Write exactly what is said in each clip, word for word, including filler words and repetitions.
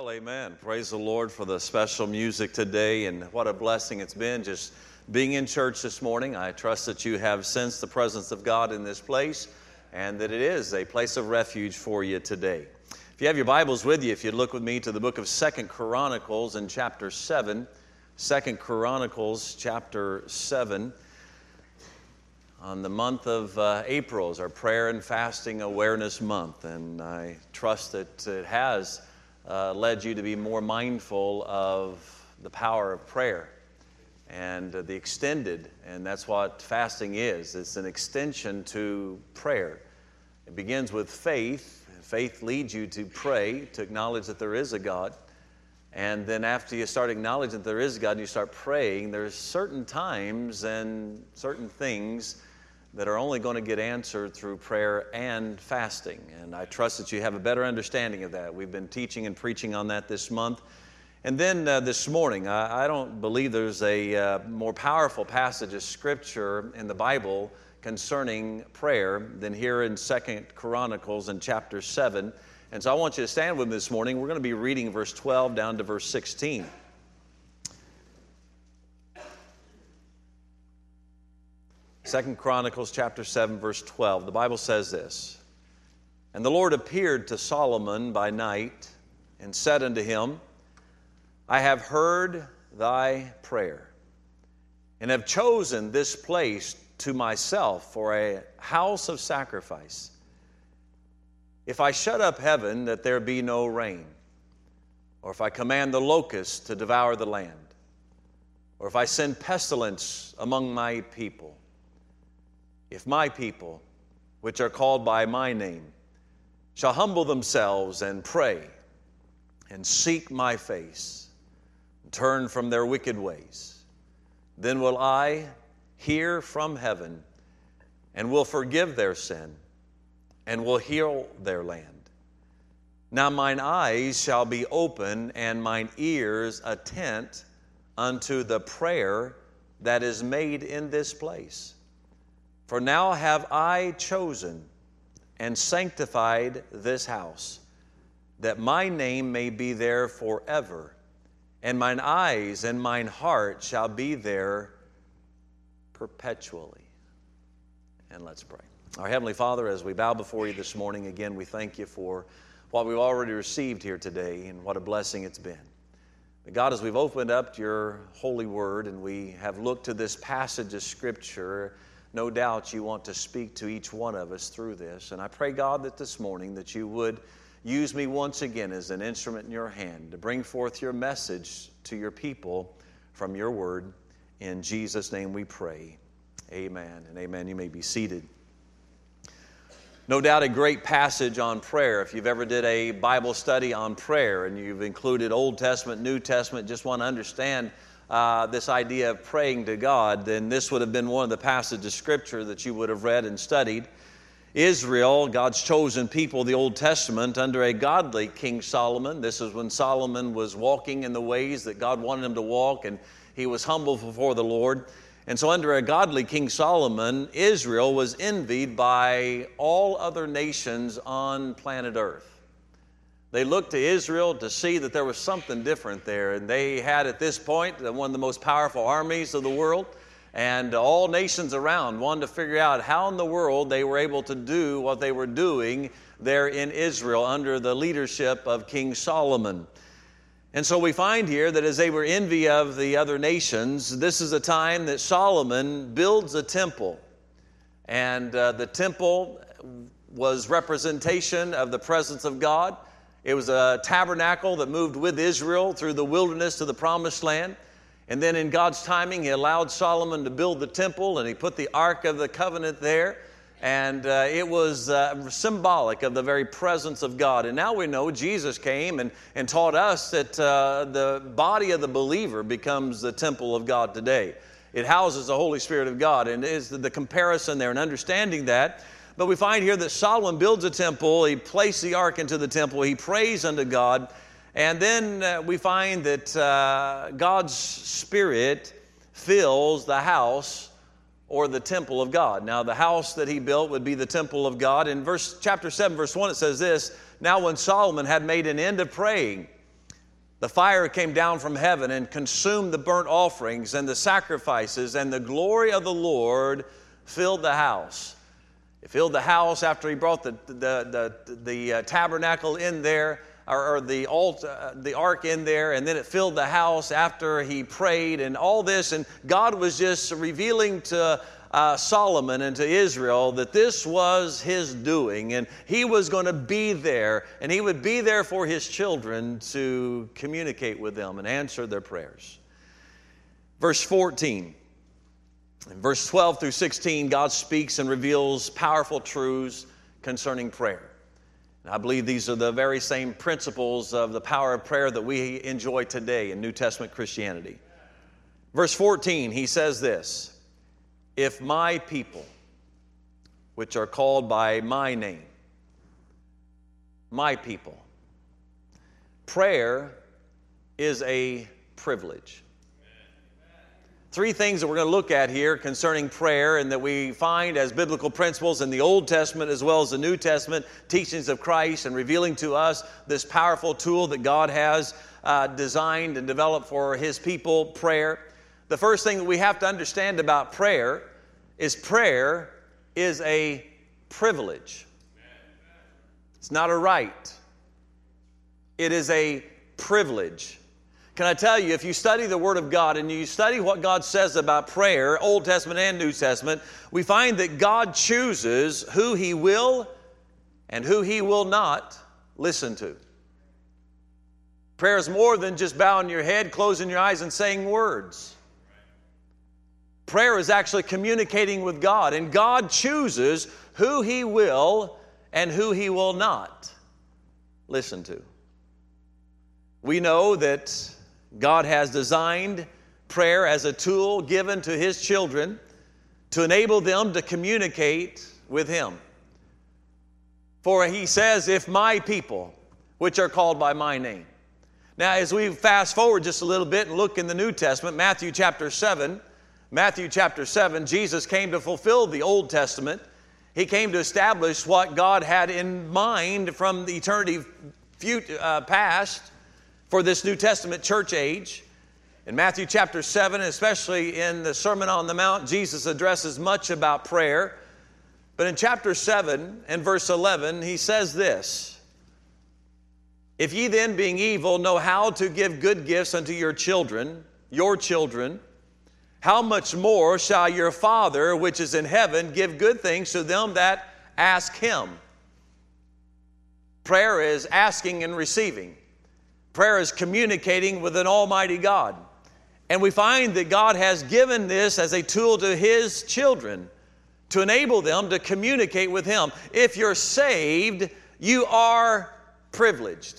Well, amen. Praise the Lord for the special music today, and what a blessing it's been just being in church this morning. I trust that you have sensed the presence of God in this place and that it is a place of refuge for you today. If you have your Bibles with you, if you'd look with me to the book of Second Chronicles in chapter seven. Second Chronicles chapter seven. On the month of uh, April is our Prayer and Fasting Awareness Month, and I trust that it has uh, led you to be more mindful of the power of prayer and uh, the extended, and that's what fasting is. It's an extension to prayer. It begins with faith. Faith leads you to pray, to acknowledge that there is a God, and then after you start acknowledging that there is a God and you start praying, there's certain times and certain things that are only going to get answered through prayer and fasting. And I trust that you have a better understanding of that. We've been teaching and preaching on that this month. And then uh, this morning, I, I don't believe there's a uh, more powerful passage of Scripture in the Bible concerning prayer than here in Second Chronicles in chapter seven. And so I want you to stand with me this morning. We're going to be reading verse twelve down to verse sixteen. Second Chronicles chapter seven, verse twelve. The Bible says this: "And the Lord appeared to Solomon by night and said unto him, I have heard thy prayer, and have chosen this place to myself for a house of sacrifice. If I shut up heaven that there be no rain, or if I command the locusts to devour the land, or if I send pestilence among my people, if my people, which are called by my name, shall humble themselves and pray, and seek my face, and turn from their wicked ways, then will I hear from heaven, and will forgive their sin, and will heal their land. Now mine eyes shall be open, and mine ears attent unto the prayer that is made in this place. For now have I chosen and sanctified this house, that my name may be there forever, and mine eyes and mine heart shall be there perpetually." And let's pray. Our Heavenly Father, as we bow before you this morning, again, we thank you for what we've already received here today and what a blessing it's been. But God, as we've opened up your holy word and we have looked to this passage of Scripture, no doubt you want to speak to each one of us through this. And I pray, God, that this morning that you would use me once again as an instrument in your hand to bring forth your message to your people from your word. In Jesus' name we pray. Amen and amen. You may be seated. No doubt a great passage on prayer. If you've ever did a Bible study on prayer and you've included Old Testament, New Testament, just want to understand Uh, this idea of praying to God, then this would have been one of the passages of Scripture that you would have read and studied. Israel, God's chosen people, the Old Testament, under a godly King Solomon. This is when Solomon was walking in the ways that God wanted him to walk, and he was humble before the Lord. And so under a godly King Solomon, Israel was envied by all other nations on planet Earth. They looked to Israel to see that there was something different there. And they had at this point one of the most powerful armies of the world. And all nations around wanted to figure out how in the world they were able to do what they were doing there in Israel under the leadership of King Solomon. And so we find here that as they were envy of the other nations, this is a time that Solomon builds a temple. And uh, the temple was representation of the presence of God. It was a tabernacle that moved with Israel through the wilderness to the promised land. And then in God's timing, he allowed Solomon to build the temple, and he put the Ark of the Covenant there. And uh, it was uh, symbolic of the very presence of God. And now we know Jesus came and, and taught us that uh, the body of the believer becomes the temple of God today. It houses the Holy Spirit of God, and it is the comparison there and understanding that. But we find here that Solomon builds a temple. He placed the ark into the temple. He prays unto God. And then uh, we find that uh, God's Spirit fills the house or the temple of God. Now, the house that he built would be the temple of God. In verse chapter seven, verse one, it says this: "Now when Solomon had made an end of praying, the fire came down from heaven and consumed the burnt offerings and the sacrifices, and the glory of the Lord filled the house. It filled the house after he brought the, the, the, the uh, tabernacle in there, or, or the, alt, uh, the ark in there, and then it filled the house after he prayed and all this. And God was just revealing to uh, Solomon and to Israel that this was his doing, and he was going to be there, and he would be there for his children to communicate with them and answer their prayers. Verse fourteen. In verse twelve through sixteen, God speaks and reveals powerful truths concerning prayer. And I believe these are the very same principles of the power of prayer that we enjoy today in New Testament Christianity. Verse fourteen, he says this, "If my people, which are called by my name," my people. Prayer is a privilege. Three things that we're going to look at here concerning prayer, and that we find as biblical principles in the Old Testament as well as the New Testament teachings of Christ, and revealing to us this powerful tool that God has uh, designed and developed for His people, prayer. The first thing that we have to understand about prayer is prayer is a privilege. It's not a right. It is a privilege. Can I tell you, if you study the Word of God and you study what God says about prayer, Old Testament and New Testament, we find that God chooses who He will and who He will not listen to. Prayer is more than just bowing your head, closing your eyes, and saying words. Prayer is actually communicating with God, and God chooses who He will and who He will not listen to. We know that God has designed prayer as a tool given to His children to enable them to communicate with Him. For He says, "If my people, which are called by my name." Now, as we fast forward just a little bit and look in the New Testament, Matthew chapter seven, Matthew chapter seven, Jesus came to fulfill the Old Testament. He came to establish what God had in mind from the eternity future, uh, past for this New Testament church age. In Matthew chapter seven, especially in the Sermon on the Mount, Jesus addresses much about prayer. But in chapter seven and verse eleven, He says this, "If ye then, being evil, know how to give good gifts unto your children, your children, how much more shall your Father which is in heaven give good things to them that ask Him?" Prayer is asking and receiving. Prayer is communicating with an almighty God. And we find that God has given this as a tool to His children to enable them to communicate with Him. If you're saved, you are privileged.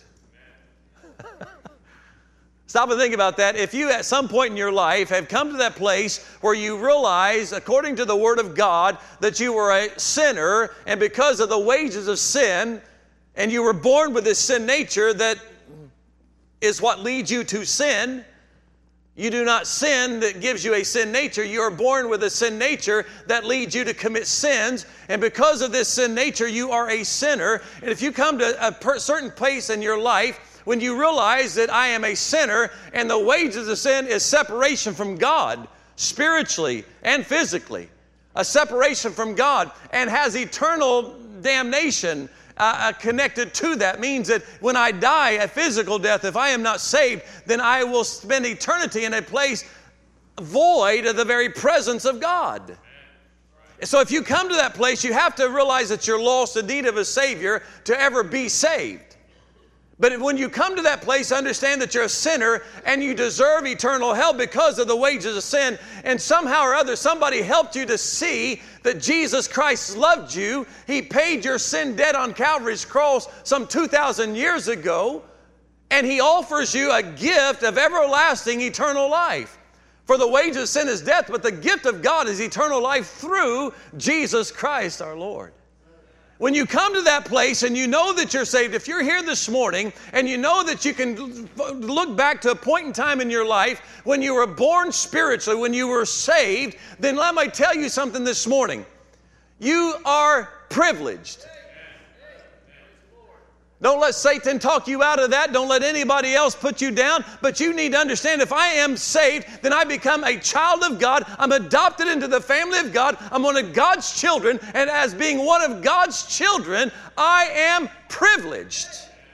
Stop and think about that. If you at some point in your life have come to that place where you realize, according to the Word of God, that you were a sinner, and because of the wages of sin, and you were born with this sin nature that is what leads you to sin. You do not sin that gives you a sin nature. You are born with a sin nature that leads you to commit sins. And because of this sin nature, you are a sinner. And if you come to a per- certain place in your life when you realize that I am a sinner and the wages of sin is separation from God, spiritually and physically, a separation from God, and has eternal damnation Uh, connected to that, means that when I die a physical death, if I am not saved, then I will spend eternity in a place void of the very presence of God. So if you come to that place, you have to realize that you're lost in need of a Savior to ever be saved. But when you come to that place, understand that you're a sinner and you deserve eternal hell because of the wages of sin. And somehow or other, somebody helped you to see that Jesus Christ loved you. He paid your sin debt on Calvary's cross some two thousand years ago. And He offers you a gift of everlasting eternal life. For the wages of sin is death, but the gift of God is eternal life through Jesus Christ our Lord. When you come to that place and you know that you're saved, if you're here this morning and you know that you can look back to a point in time in your life when you were born spiritually, when you were saved, then let me tell you something this morning. You are privileged. Don't let Satan talk you out of that. Don't let anybody else put you down. But you need to understand, if I am saved, then I become a child of God. I'm adopted into the family of God. I'm one of God's children. And as being one of God's children, I am privileged.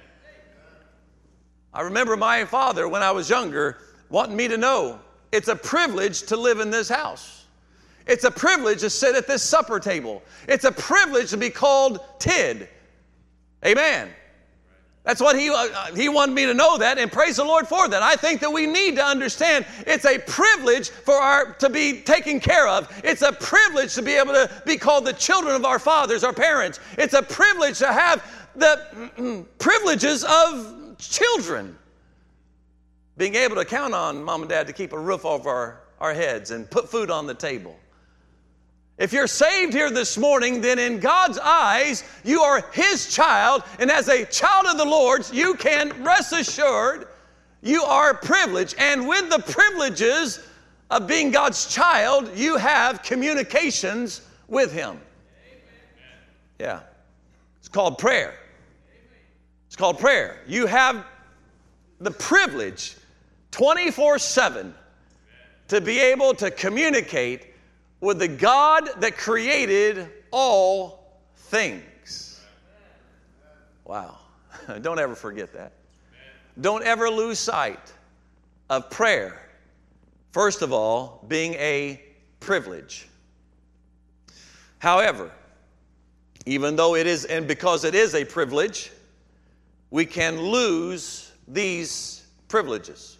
I remember my father, when I was younger, wanting me to know, it's a privilege to live in this house. It's a privilege to sit at this supper table. It's a privilege to be called Tid. Amen. That's what he, uh, he wanted me to know that, and praise the Lord for that. I think that we need to understand it's a privilege for our to be taken care of. It's a privilege to be able to be called the children of our fathers, our parents. It's a privilege to have the mm, privileges of children. Being able to count on mom and dad to keep a roof over our, our heads and put food on the table. If you're saved here this morning, then in God's eyes, you are His child. And as a child of the Lord's, you can rest assured you are privileged. And with the privileges of being God's child, you have communications with Him. Yeah. It's called prayer. It's called prayer. You have the privilege twenty-four seven to be able to communicate with the God that created all things. Wow. Don't ever forget that. Don't ever lose sight of prayer. First of all, being a privilege. However, even though it is, and because it is a privilege, we can lose these privileges.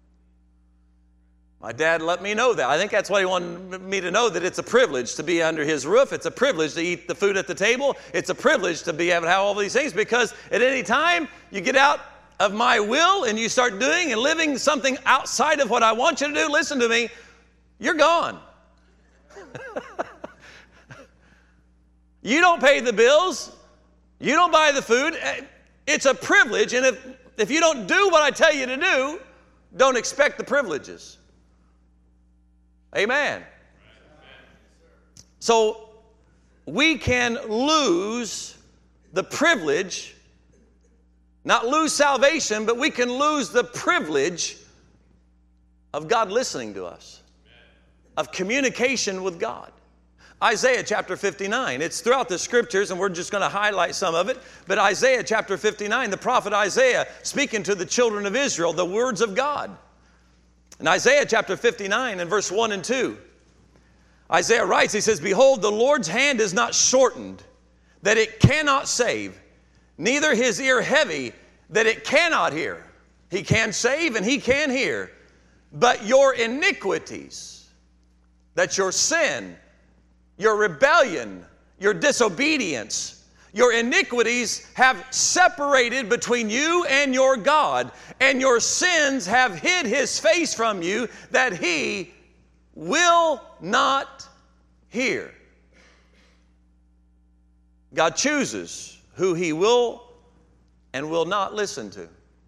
My dad let me know that. I think that's why he wanted me to know, that it's a privilege to be under his roof. It's a privilege to eat the food at the table. It's a privilege to be able to have all these things, because at any time you get out of my will and you start doing and living something outside of what I want you to do, listen to me, you're gone. You don't pay the bills. You don't buy the food. It's a privilege, and if, if you don't do what I tell you to do, don't expect the privileges. Amen. So we can lose the privilege, not lose salvation, but we can lose the privilege of God listening to us, of communication with God. Isaiah chapter fifty-nine, it's throughout the scriptures, and we're just going to highlight some of it, but Isaiah chapter fifty-nine, the prophet Isaiah speaking to the children of Israel, the words of God. In Isaiah chapter fifty-nine and verse one and two, Isaiah writes, he says, "Behold, the Lord's hand is not shortened, that it cannot save, neither his ear heavy, that it cannot hear." He can save and He can hear. "But your iniquities," that's your sin, your rebellion, your disobedience, your iniquities have separated between you and your God, and your sins have hid His face from you, that He will not hear. God chooses who He will and will not listen to.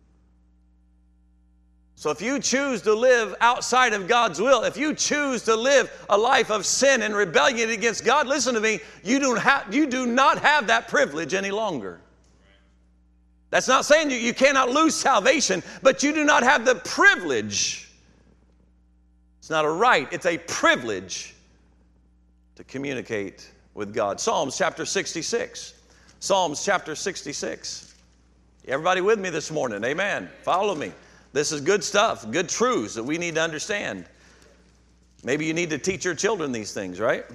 So if you choose to live outside of God's will, if you choose to live a life of sin and rebellion against God, listen to me, you do, have, you do not have that privilege any longer. That's not saying you, you cannot lose salvation, but you do not have the privilege. It's not a right, it's a privilege to communicate with God. Psalms chapter sixty-six. Psalms chapter sixty-six. Everybody with me this morning? Amen. Follow me. This is good stuff, good truths that we need to understand. Maybe you need to teach your children these things, right?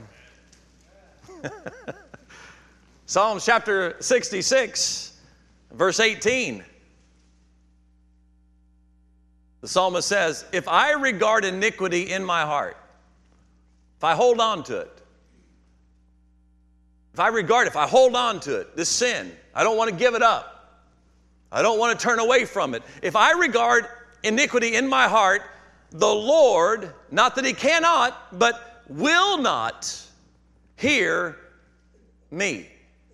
Psalms chapter sixty-six, verse eighteen. The psalmist says, "If I regard iniquity in my heart," if I hold on to it, if I regard it, if I hold on to it, this sin, I don't want to give it up. I don't want to turn away from it. If I regard iniquity in my heart, the Lord, not that He cannot, but will not hear me.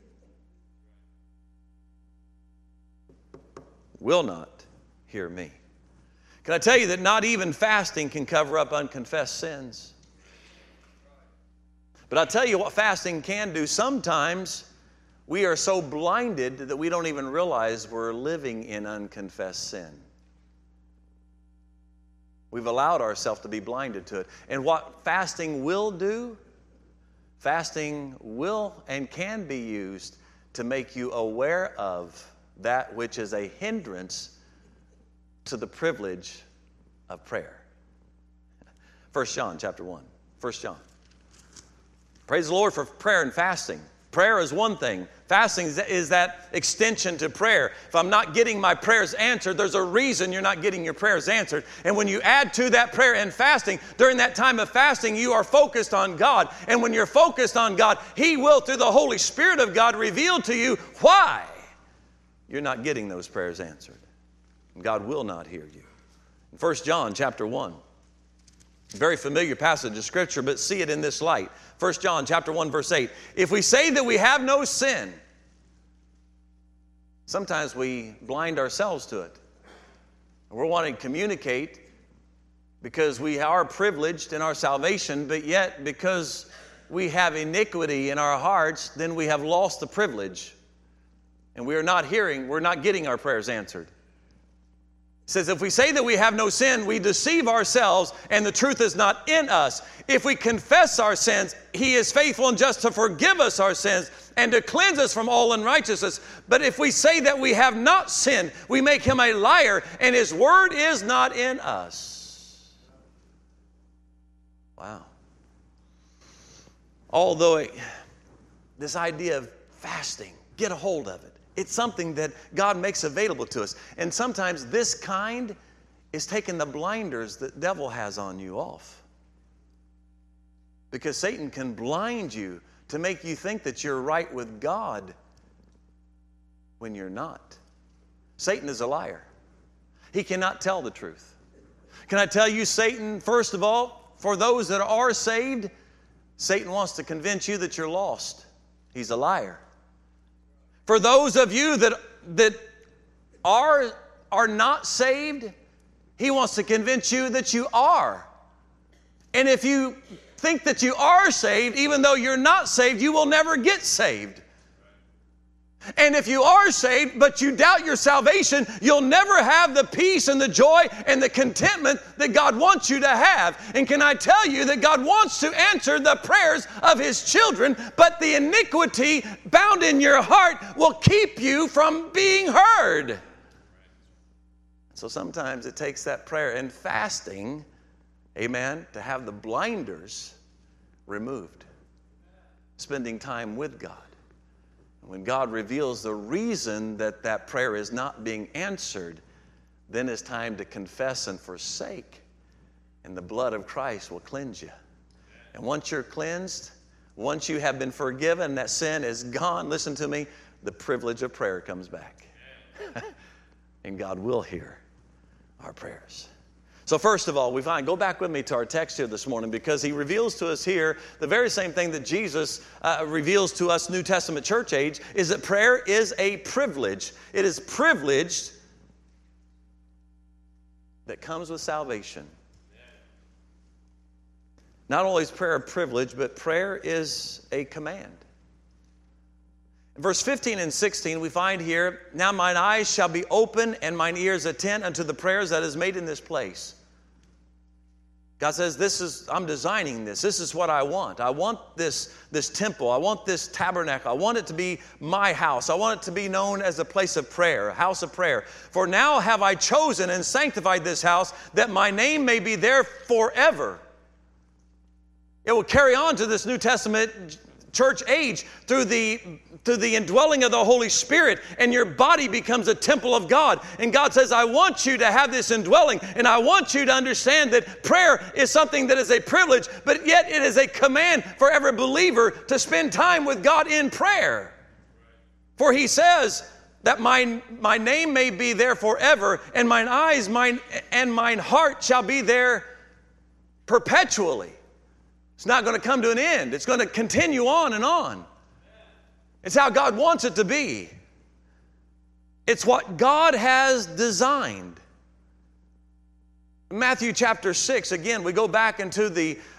Will not hear me. Can I tell you that not even fasting can cover up unconfessed sins? But I'll tell you what fasting can do. Sometimes we are so blinded that we don't even realize we're living in unconfessed sin. We've allowed ourselves to be blinded to it. And what fasting will do, fasting will and can be used to make you aware of that which is a hindrance to the privilege of prayer. First John chapter one. First John. Praise the Lord for prayer and fasting. Prayer is one thing. Fasting is that extension to prayer. If I'm not getting my prayers answered, there's a reason you're not getting your prayers answered. And when you add to that prayer and fasting, during that time of fasting, you are focused on God. And when you're focused on God, He will, through the Holy Spirit of God, reveal to you why you're not getting those prayers answered. And God will not hear you. In First John chapter one, very familiar passage of Scripture, but see it in this light. First John chapter one, verse eight. If we say that we have no sin, sometimes we blind ourselves to it. We're wanting to communicate because we are privileged in our salvation, but yet because we have iniquity in our hearts, then we have lost the privilege. And we are not hearing, we're not getting our prayers answered. It says, if we say that we have no sin, we deceive ourselves and the truth is not in us. If we confess our sins, He is faithful and just to forgive us our sins and to cleanse us from all unrighteousness. But if we say that we have not sinned, we make Him a liar and His word is not in us. Wow. Although it, this idea of fasting, get a hold of it. It's something that God makes available to us. And sometimes this kind is taking the blinders that the devil has on you off. Because Satan can blind you to make you think that you're right with God when you're not. Satan is a liar. He cannot tell the truth. Can I tell you, Satan, first of all, for those that are saved, Satan wants to convince you that you're lost. He's a liar. For those of you that, that are, are not saved, he wants to convince you that you are. And if you think that you are saved, even though you're not saved, you will never get saved. And if you are saved, but you doubt your salvation, you'll never have the peace and the joy and the contentment that God wants you to have. And can I tell you that God wants to answer the prayers of His children, but the iniquity bound in your heart will keep you from being heard. So sometimes it takes that prayer and fasting, amen, to have the blinders removed. Spending time with God. When God reveals the reason that that prayer is not being answered, then it's time to confess and forsake. And the blood of Christ will cleanse you. And once you're cleansed, once you have been forgiven, that sin is gone, listen to me, the privilege of prayer comes back. And God will hear our prayers. So first of all, we find, go back with me to our text here this morning, because he reveals to us here the very same thing that Jesus uh, reveals to us New Testament church age, is that prayer is a privilege. It is privileged that comes with salvation. Not only is prayer a privilege, but prayer is a command. In verse fifteen and sixteen, we find here, now mine eyes shall be open and mine ears attend unto the prayers that is made in this place. God says, this is, I'm designing this. This is what I want. I want this, this temple. I want this tabernacle. I want it to be my house. I want it to be known as a place of prayer, a house of prayer. For now have I chosen and sanctified this house, that my name may be there forever. It will carry on to this New Testament church age through the, through the indwelling of the Holy Spirit, and your body becomes a temple of God. And God says, I want you to have this indwelling, and I want you to understand that prayer is something that is a privilege, but yet it is a command for every believer to spend time with God in prayer. For he says that my, my name may be there forever, and mine eyes mine, and mine heart shall be there perpetually. It's not going to come to an end. It's going to continue on and on. It's how God wants it to be. It's what God has designed. Matthew chapter six, again, we go back into the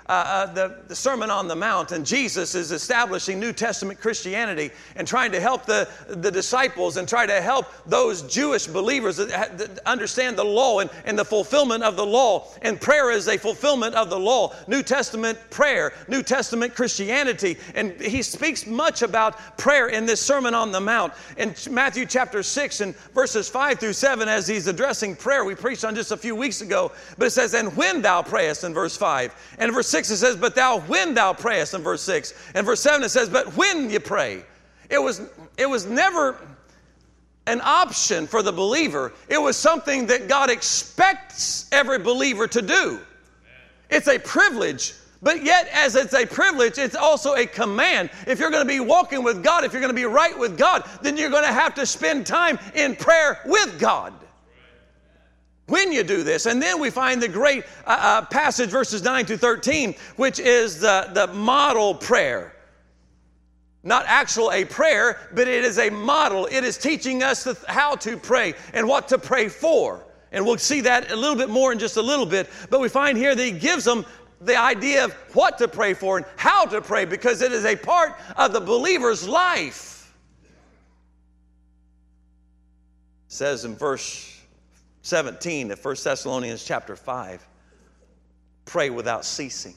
uh, uh, the, the Sermon on the Mount, and Jesus is establishing New Testament Christianity and trying to help the, the disciples and try to help those Jewish believers that, that understand the law and, and the fulfillment of the law. And prayer is a fulfillment of the law. New Testament prayer, New Testament Christianity. And he speaks much about prayer in this Sermon on the Mount. In Matthew chapter six and verses five through seven, as he's addressing prayer, we preached on just a few weeks ago, but it says, and when thou prayest, in verse five. And in verse six it says, but thou when thou prayest, in verse six. And verse seven it says, but when you pray. It was, it was never an option for the believer. It was something that God expects every believer to do. It's a privilege. But yet, as it's a privilege, it's also a command. If you're going to be walking with God, if you're going to be right with God, then you're going to have to spend time in prayer with God. When you do this, and then we find the great uh, uh, passage, verses nine through thirteen, which is the, the model prayer. Not actual a prayer, but it is a model. It is teaching us the, how to pray and what to pray for. And we'll see that a little bit more in just a little bit. But we find here that he gives them the idea of what to pray for and how to pray, because it is a part of the believer's life. It says in verse seventeen of First Thessalonians chapter five, pray without ceasing.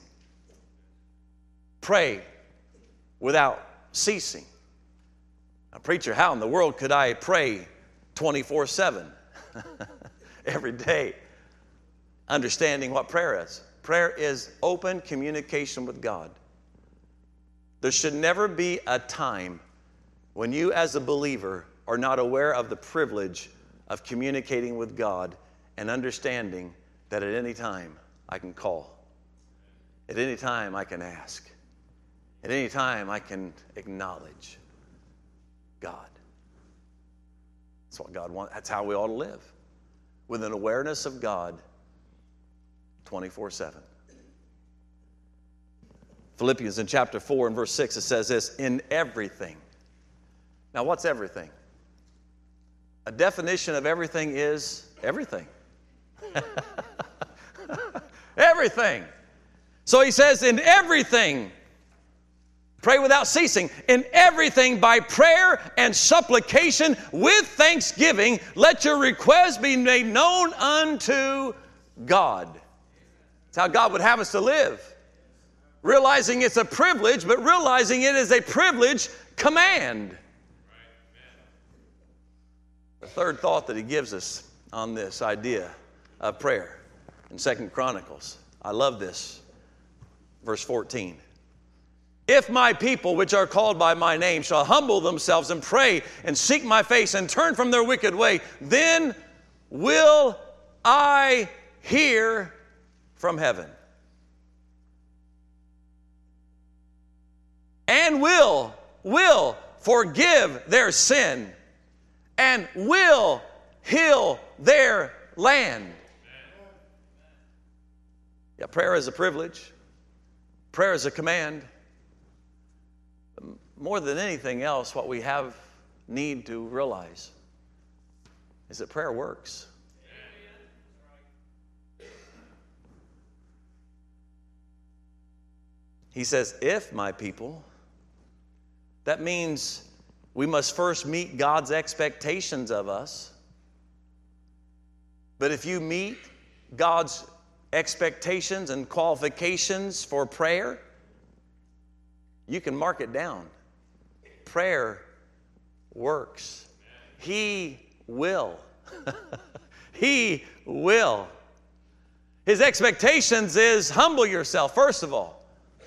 Pray without ceasing. Now, preacher, how in the world could I pray twenty-four seven every day? Understanding what prayer is. Prayer is open communication with God. There should never be a time when you as a believer are not aware of the privilege of communicating with God and understanding that at any time I can call. At any time I can ask. At any time I can acknowledge God. That's what God wants. That's how we ought to live. With an awareness of God twenty-four seven. Philippians in chapter four and verse six, it says this, in everything. Now, what's everything? A definition of everything is everything. Everything. So he says, in everything, pray without ceasing. In everything, by prayer and supplication with thanksgiving, let your requests be made known unto God. That's how God would have us to live. Realizing it's a privilege, but realizing it is a privilege command. The third thought that he gives us on this idea of prayer in Second Chronicles. I love this. Verse fourteen. If my people, which are called by my name, shall humble themselves and pray and seek my face and turn from their wicked way, then will I hear from heaven. And will, will forgive their sin and will heal their land. Yeah, prayer is a privilege. Prayer is a command. More than anything else, what we have need to realize is that prayer works. He says, if my people, that means we must first meet God's expectations of us. But if you meet God's expectations and qualifications for prayer, you can mark it down. Prayer works. He will. He will. His expectations is humble yourself, first of all.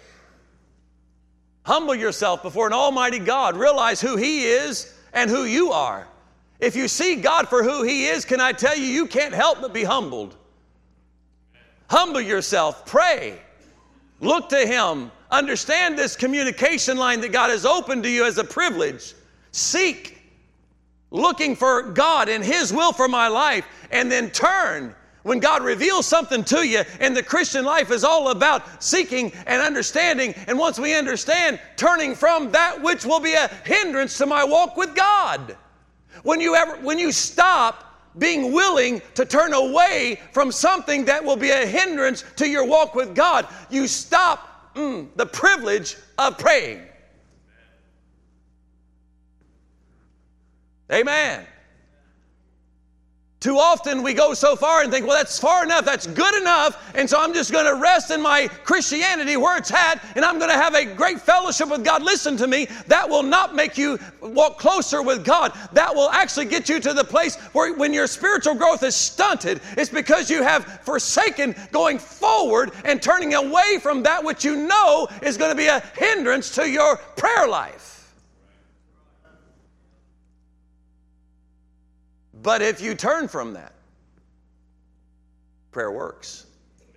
Humble yourself before an almighty God. Realize who He is and who you are. If you see God for who He is, can I tell you, you can't help but be humbled. Humble yourself. Pray. Look to Him. Understand this communication line that God has opened to you as a privilege. Seek. Looking for God and His will for my life. And then turn. When God reveals something to you, and the Christian life is all about seeking and understanding, and once we understand, turning from that which will be a hindrance to my walk with God. When you ever, when you stop being willing to turn away from something that will be a hindrance to your walk with God. You stop mm, the privilege of praying. Amen. Too often we go so far and think, well, that's far enough, that's good enough, and so I'm just going to rest in my Christianity where it's at, and I'm going to have a great fellowship with God. Listen to me, that will not make you walk closer with God. That will actually get you to the place where when your spiritual growth is stunted, it's because you have forsaken going forward and turning away from that which you know is going to be a hindrance to your prayer life. But if you turn from that, prayer works.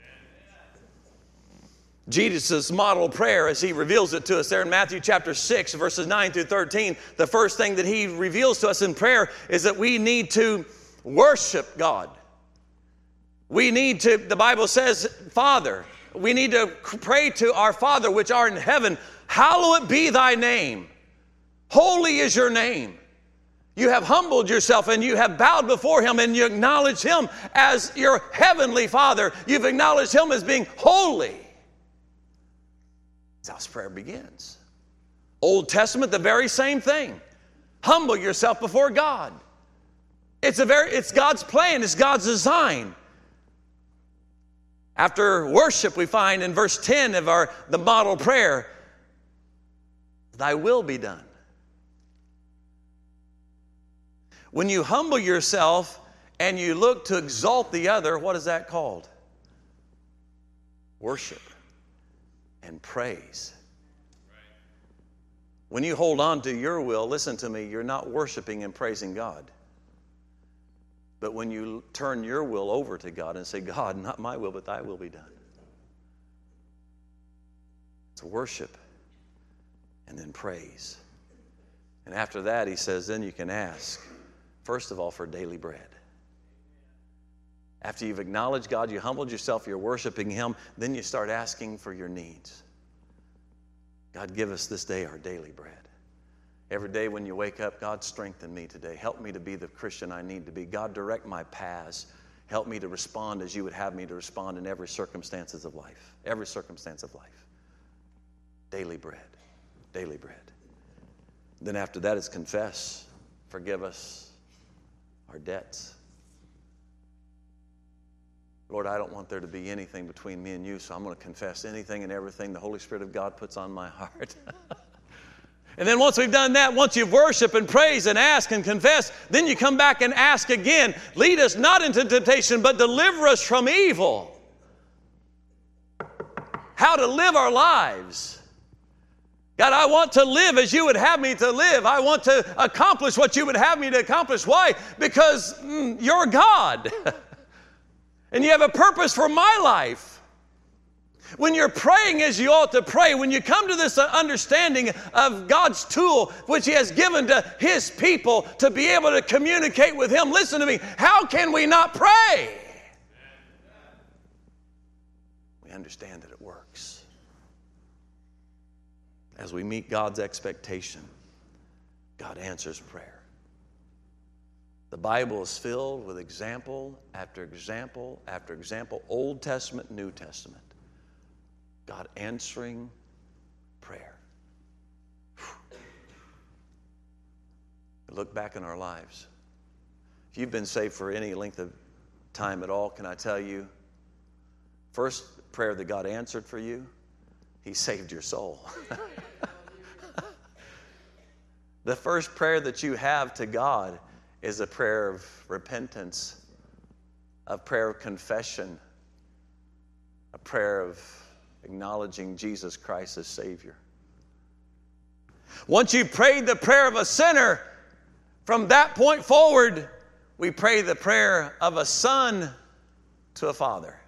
Jesus' model prayer, as he reveals it to us there in Matthew chapter six, verses nine through thirteen, the first thing that he reveals to us in prayer is that we need to worship God. We need to, the Bible says, Father, we need to pray to our Father which art in heaven, hallowed be thy name. Holy is your name. You have humbled yourself and you have bowed before him and you acknowledge him as your heavenly Father. You've acknowledged him as being holy. That's how prayer begins. Old Testament, the very same thing. Humble yourself before God. It's a very, it's God's plan. It's God's design. After worship, we find in verse ten of our the model prayer, thy will be done. When you humble yourself and you look to exalt the other, what is that called? Worship and praise. When you hold on to your will, listen to me, you're not worshiping and praising God. But when you turn your will over to God and say, God, not my will, but thy will be done. It's worship and then praise. And after that, he says, then you can ask. First of all, for daily bread. After you've acknowledged God, you humbled yourself, you're worshiping him, then you start asking for your needs. God, give us this day our daily bread. Every day when you wake up, God, strengthen me today. Help me to be the Christian I need to be. God, direct my paths. Help me to respond as you would have me to respond in every circumstances of life. Every circumstance of life. Daily bread. Daily bread. Then after that is confess. Forgive us our debts. Lord, I don't want there to be anything between me and you, so I'm going to confess anything and everything the Holy Spirit of God puts on my heart. And then once we've done that, once you've worshiped and praised and asked and confessed, then you come back and ask again, lead us not into temptation, but deliver us from evil. How to live our lives. God, I want to live as you would have me to live. I want to accomplish what you would have me to accomplish. Why? Because mm, you're God. And you have a purpose for my life. When you're praying as you ought to pray, when you come to this understanding of God's tool, which he has given to his people to be able to communicate with him, listen to me, how can we not pray? We understand that it works. As we meet God's expectation, God answers prayer. The Bible is filled with example after example after example, Old Testament, New Testament. God answering prayer. Look back in our lives. If you've been saved for any length of time at all, can I tell you, first prayer that God answered for you, he saved your soul. The first prayer that you have to God is a prayer of repentance, a prayer of confession, a prayer of acknowledging Jesus Christ as Savior. Once you've prayed the prayer of a sinner, from that point forward, we pray the prayer of a son to a father.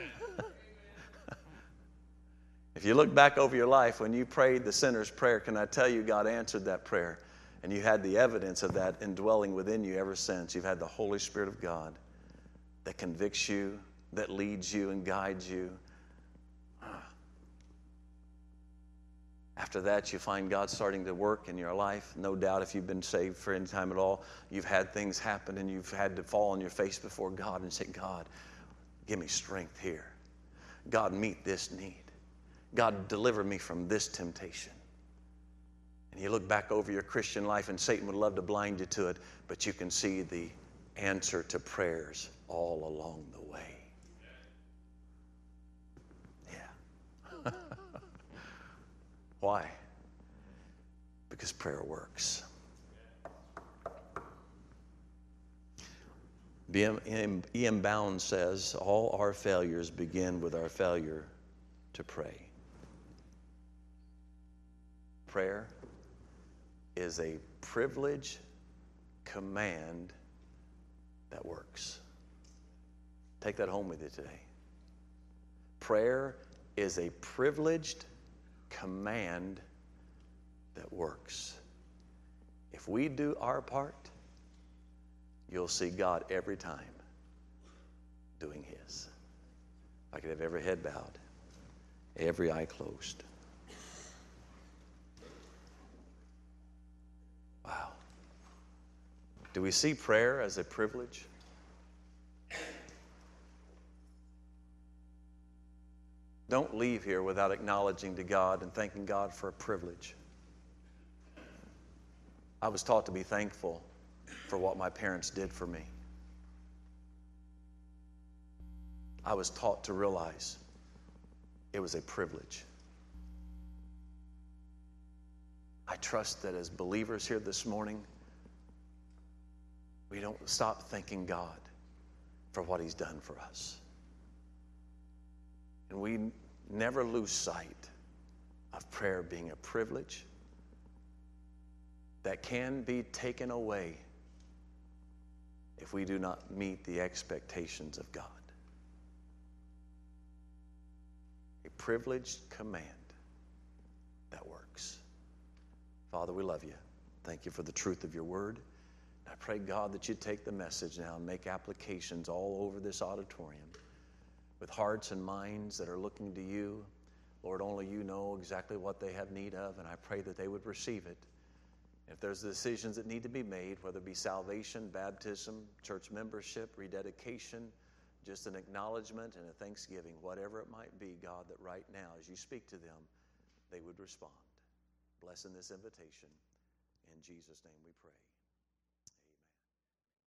If you look back over your life, when you prayed the sinner's prayer, can I tell you God answered that prayer? And you had the evidence of that indwelling within you ever since. You've had the Holy Spirit of God that convicts you, that leads you and guides you. After that, you find God starting to work in your life. No doubt if you've been saved for any time at all, you've had things happen and you've had to fall on your face before God and say, God, give me strength here. God, meet this need. God, deliver me from this temptation. And you look back over your Christian life and Satan would love to blind you to it, but you can see the answer to prayers all along the way. Yeah. Why? Because prayer works. E M Bounds says, all our failures begin with our failure to pray. Prayer is a privilege command that works. Take that home with you today. Prayer is a privileged command that works. If we do our part, you'll see God every time doing His. If I could have every head bowed, every eye closed. Wow. Do we see prayer as a privilege? Don't leave here without acknowledging to God and thanking God for a privilege. I was taught to be thankful for what my parents did for me. I was taught to realize it was a privilege. I trust that as believers here this morning, we don't stop thanking God for what He's done for us. And we never lose sight of prayer being a privilege that can be taken away if we do not meet the expectations of God. A privileged command that works. Father, we love you. Thank you for the truth of your word. I pray, God, that you take the message now and make applications all over this auditorium with hearts and minds that are looking to you. Lord, only you know exactly what they have need of, and I pray that they would receive it. If there's decisions that need to be made, whether it be salvation, baptism, church membership, rededication, just an acknowledgement and a thanksgiving, whatever it might be, God, that right now, as you speak to them, they would respond. Bless in this invitation. In Jesus' name we pray.